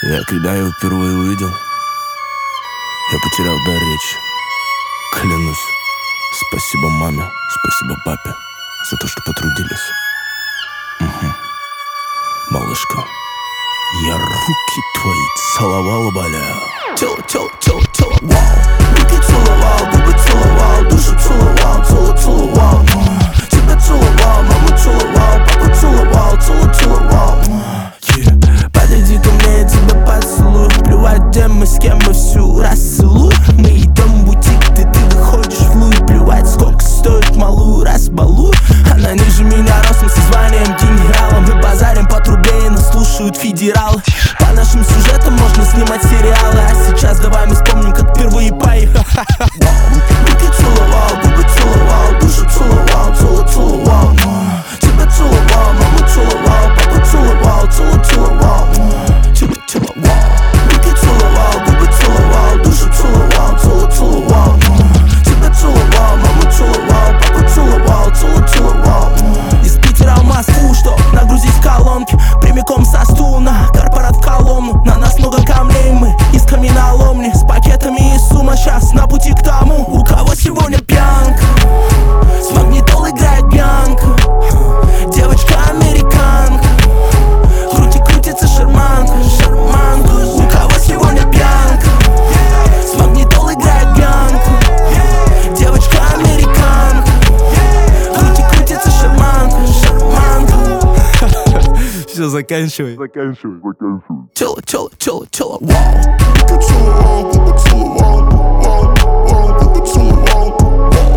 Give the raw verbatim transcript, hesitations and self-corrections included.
Я когда его впервые увидел, я потерял дар речи. Клянусь, спасибо маме, спасибо папе за то, что потрудились. Угу. Малышка, я руки твои целовал, бля. Тело, тело, тело, тело, вау. Руки целовал, губы целовал, душу целовал, цело, целовал. Тебя целовал, маму целовал, папу целовал, цело, целовал. Yeah. Подойди ко мне, я тебя поцелую. Плевать, где мы, с кем мы, всю расцелуй. Мы идем в бутик, ты, ты выходишь в луй. Плевать, сколько стоит малую, разбалуй. Она ниже меня ростом, со званием генерала. Мы базарим по трубе и нас слушают федералы. По нашим сюжетам можно снимать сериалы. А сейчас давай мы вспомним, как впервые поехал. Руки целовал, губы целовал, душу целовал, цело целовал. Тебя целовал, маму целовал, папу целовал, цело целовал. Тебя целовал. Руки целовал, губы целовал, душу целовал, цело целовал. Тебя целовал, маму целовал, папу целовал, цело целовал. Из Питера в Москву, чтоб нагрузить в колонки. Прямиком со стула на корпорат в Коломну. На нас много камней, мы из каменоломни. С пакетами и сумма, сейчас на пути к тому, у кого сегодня пьянка. С магнитол играет Бьянка. Девочка американка. Крути, крутится шарманка, шарманка. У кого сегодня пьянка. С магнитол играет Бьянка. Девочка американка. Крути, крутится шарманка, шарманка. Все, заканчивай. Заканчивай, заканчивай. Тело, тело, тело, тело, вау. Губы целовал, губы целовал, вау, вау, губы целовал, вау.